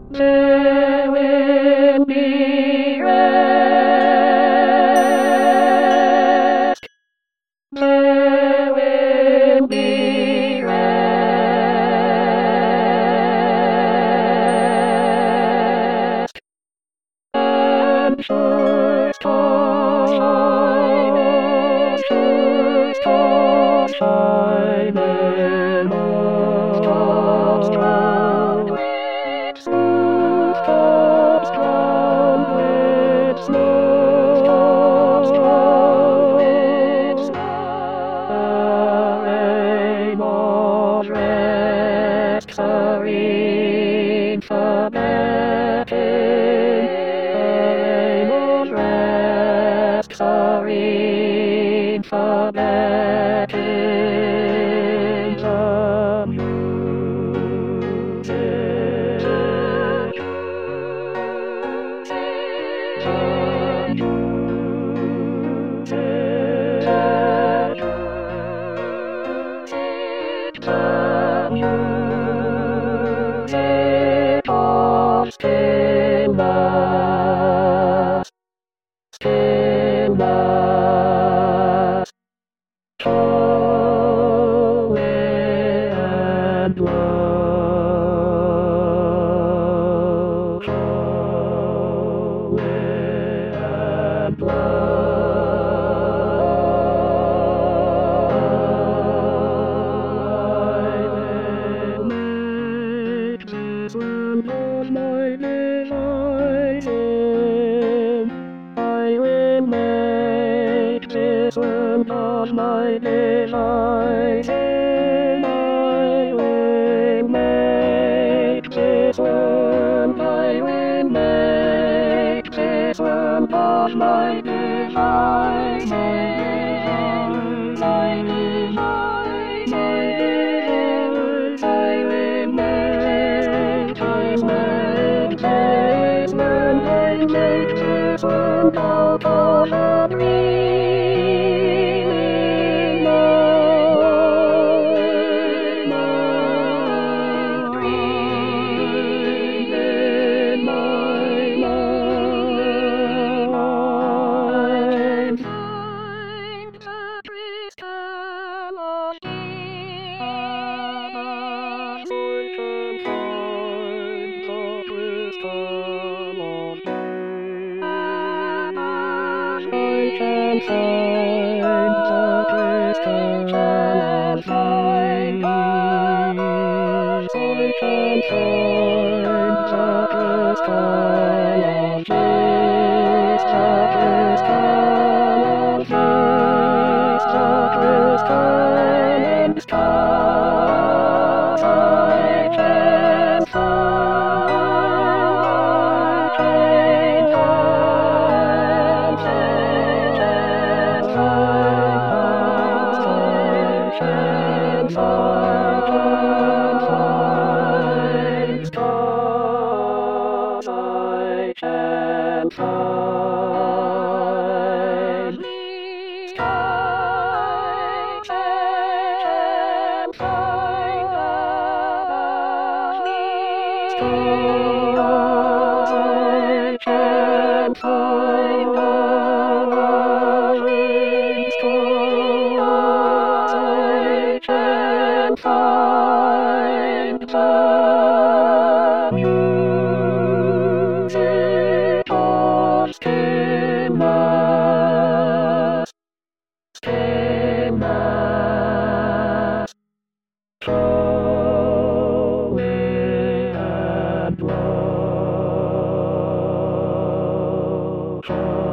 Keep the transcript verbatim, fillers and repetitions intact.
There will be rest. There will be rest. And first time, first time, shining on strong with snow, strong, strong with snow, strong with snow. The rainbow's rest, serene for serene, forgetting the music, the music, the music of stillness, stillness. Holy and low, holy and low. I will make this land of my delight in. I will make this land of my delight in. I will make this land, I will make this land of my delight in. My delight, my delight, I will make this land, this land, I make this land out of a dream, in my dream, in my mind. Find the crystal of steel. I can find the crystal of steel. I can find the crystal of steel. I can find the crystal of peace, the crystal of peace, the crystal and stars. I can find, I can find, I can find, I can find, stars. I can find these stars. I can find these stars. I can find these stars. I can find the music of stillness, stillness, holy and low.